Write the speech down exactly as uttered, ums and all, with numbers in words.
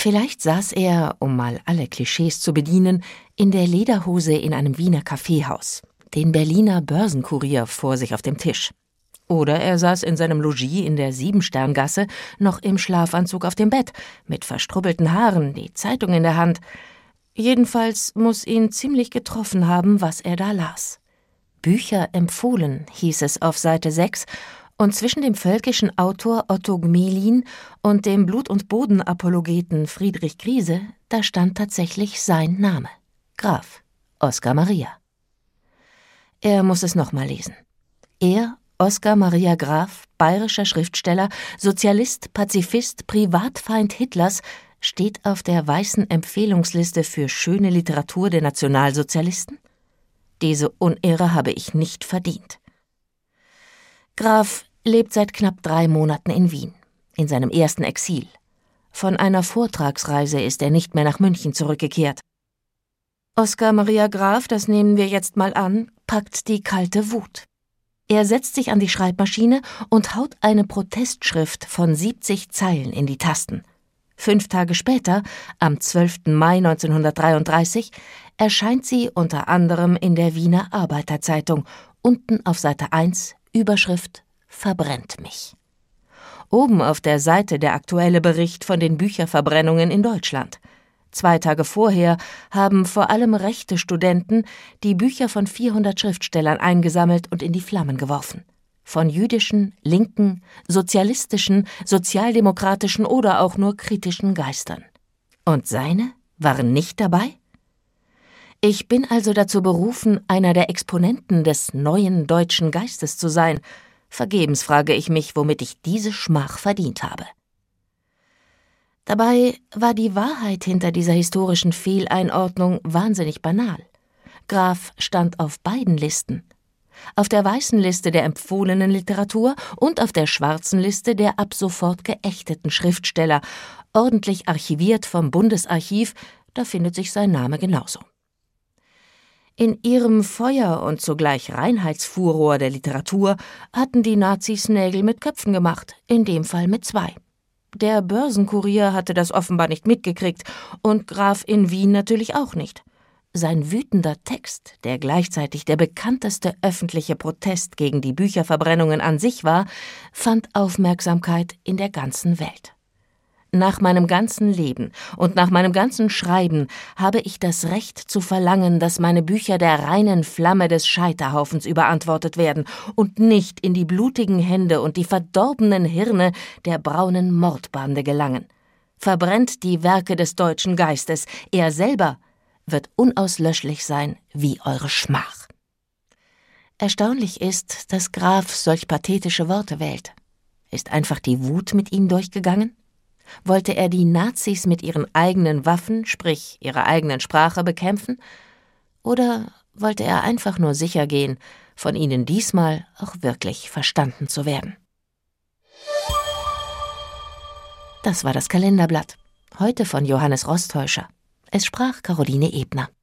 Vielleicht saß er, um mal alle Klischees zu bedienen, in der Lederhose in einem Wiener Kaffeehaus, den Berliner Börsenkurier vor sich auf dem Tisch. Oder er saß in seinem Logis in der Siebensterngasse noch im Schlafanzug auf dem Bett, mit verstrubbelten Haaren, die Zeitung in der Hand. Jedenfalls muss ihn ziemlich getroffen haben, was er da las. Bücher empfohlen, hieß es auf Seite sechs, und zwischen dem völkischen Autor Otto Gmelin und dem Blut- und Boden-Apologeten Friedrich Griese, da stand tatsächlich sein Name: Graf Oskar Maria. Er muss es nochmal lesen. Er, Oskar Maria Graf, bayerischer Schriftsteller, Sozialist, Pazifist, Privatfeind Hitlers, steht auf der weißen Empfehlungsliste für schöne Literatur der Nationalsozialisten? Diese Unehre habe ich nicht verdient. Graf lebt seit knapp drei Monaten in Wien, in seinem ersten Exil. Von einer Vortragsreise ist er nicht mehr nach München zurückgekehrt. Oskar Maria Graf, das nehmen wir jetzt mal an, packt die kalte Wut. Er setzt sich an die Schreibmaschine und haut eine Protestschrift von siebzig Zeilen in die Tasten. Fünf Tage später, am zwölften Mai neunzehnhundertdreiunddreißig, erscheint sie unter anderem in der Wiener Arbeiterzeitung, unten auf Seite eins, Überschrift »Verbrennt mich«. Oben auf der Seite der aktuelle Bericht von den Bücherverbrennungen in Deutschland. Zwei Tage vorher haben vor allem rechte Studenten die Bücher von vierhundert Schriftstellern eingesammelt und in die Flammen geworfen. Von jüdischen, linken, sozialistischen, sozialdemokratischen oder auch nur kritischen Geistern. Und seine waren nicht dabei? Ich bin also dazu berufen, einer der Exponenten des neuen deutschen Geistes zu sein. Vergebens frage ich mich, womit ich diese Schmach verdient habe. Dabei war die Wahrheit hinter dieser historischen Fehleinordnung wahnsinnig banal. Graf stand auf beiden Listen. Auf der weißen Liste der empfohlenen Literatur und auf der schwarzen Liste der ab sofort geächteten Schriftsteller, ordentlich archiviert vom Bundesarchiv, da findet sich sein Name genauso. In ihrem Feuer- und zugleich Reinheitsfuror der Literatur hatten die Nazis Nägel mit Köpfen gemacht, in dem Fall mit zwei. Der Börsenkurier hatte das offenbar nicht mitgekriegt und Graf in Wien natürlich auch nicht. Sein wütender Text, der gleichzeitig der bekannteste öffentliche Protest gegen die Bücherverbrennungen an sich war, fand Aufmerksamkeit in der ganzen Welt. Nach meinem ganzen Leben und nach meinem ganzen Schreiben habe ich das Recht zu verlangen, dass meine Bücher der reinen Flamme des Scheiterhaufens überantwortet werden und nicht in die blutigen Hände und die verdorbenen Hirne der braunen Mordbande gelangen. Verbrennt die Werke des deutschen Geistes, er selber wird unauslöschlich sein wie eure Schmach. Erstaunlich ist, dass Graf solch pathetische Worte wählt. Ist einfach die Wut mit ihm durchgegangen? Wollte er die Nazis mit ihren eigenen Waffen, sprich ihrer eigenen Sprache, bekämpfen? Oder wollte er einfach nur sicher gehen, von ihnen diesmal auch wirklich verstanden zu werden? Das war das Kalenderblatt. Heute von Johannes Rostäuscher. Es sprach Caroline Ebner.